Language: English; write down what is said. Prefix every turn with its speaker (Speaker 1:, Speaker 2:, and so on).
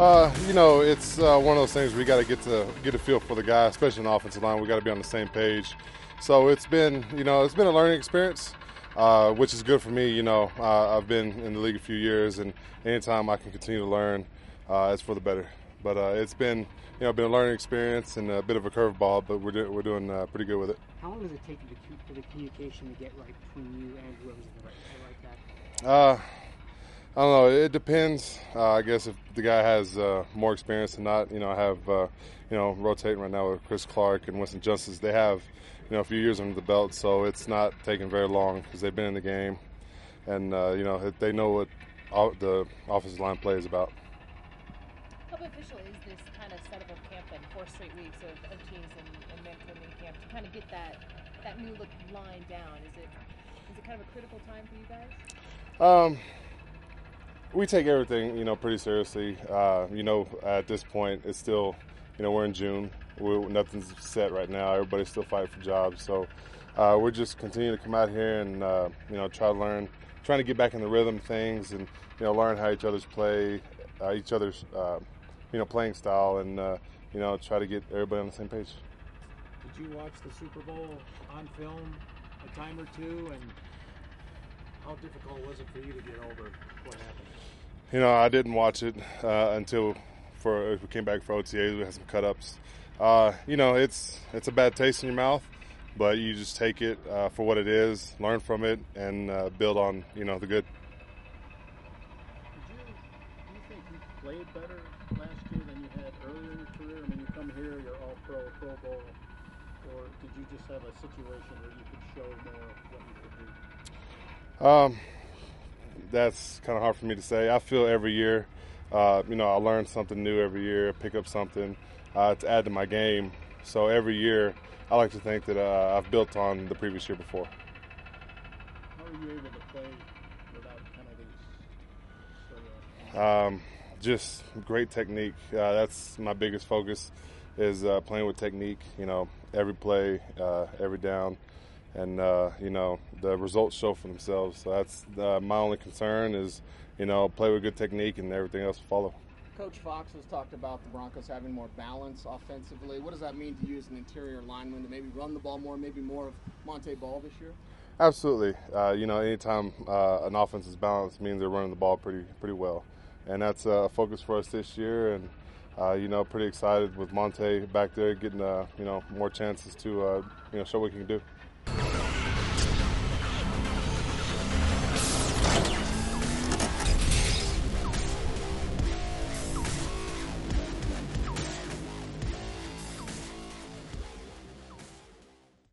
Speaker 1: It's one of those things we got to get a feel for the guy, especially in the offensive line. We got to be on the same page. So it's been a learning experience, which is good for me. I've been in the league a few years, and anytime I can continue to learn, it's for the better. But it's been a learning experience and a bit of a curveball, but we're doing pretty good with it.
Speaker 2: How long does it take for the communication to get right between you and whoever's in the right back?
Speaker 1: I don't know. It depends. I guess if the guy has more experience than not, I have, rotating right now with Chris Clark and Winston Justice. They have, a few years under the belt, so it's not taking very long because they've been in the game, and they know what the offensive line play is about.
Speaker 3: How beneficial is this kind of setup of camp and 4 straight weeks of teams and mentor mini camp to kind of get that new look line down? Is it kind of a critical time for you guys?
Speaker 1: We take everything, pretty seriously. At this point, it's still, we're in June. Nothing's set right now. Everybody's still fighting for jobs. So we're just continuing to come out here and, try to learn, trying to get back in the rhythm of things and, learn how each other's play, playing style and, try to get everybody on the same page.
Speaker 4: Did you watch the Super Bowl on film a time or two, and how difficult was it for you to get over what happened?
Speaker 1: I didn't watch it until we came back for OTAs. We had some cut-ups. It's a bad taste in your mouth, but you just take it for what it is, learn from it, and build on, the good.
Speaker 4: Do you think you played better last year than you had earlier in your career? I mean, you come here, you're all Pro Bowl, or did you just have a situation where you could show more of what you could do?
Speaker 1: That's kind of hard for me to say. I feel every year, I learn something new every year, pick up something to add to my game. So every year, I like to think that I've built on the previous year before.
Speaker 4: How are you able to play without penalties?
Speaker 1: Just great technique. That's my biggest focus is playing with technique, every play, every down. And, the results show for themselves. So that's my only concern is, play with good technique and everything else will follow.
Speaker 5: Coach Fox has talked about the Broncos having more balance offensively. What does that mean to you as an interior lineman to maybe run the ball more, maybe more of Montee Ball this year?
Speaker 1: Absolutely. Anytime an offense is balanced means they're running the ball pretty well. And that's a focus for us this year. And, pretty excited with Montee back there getting, more chances to, show what he can do.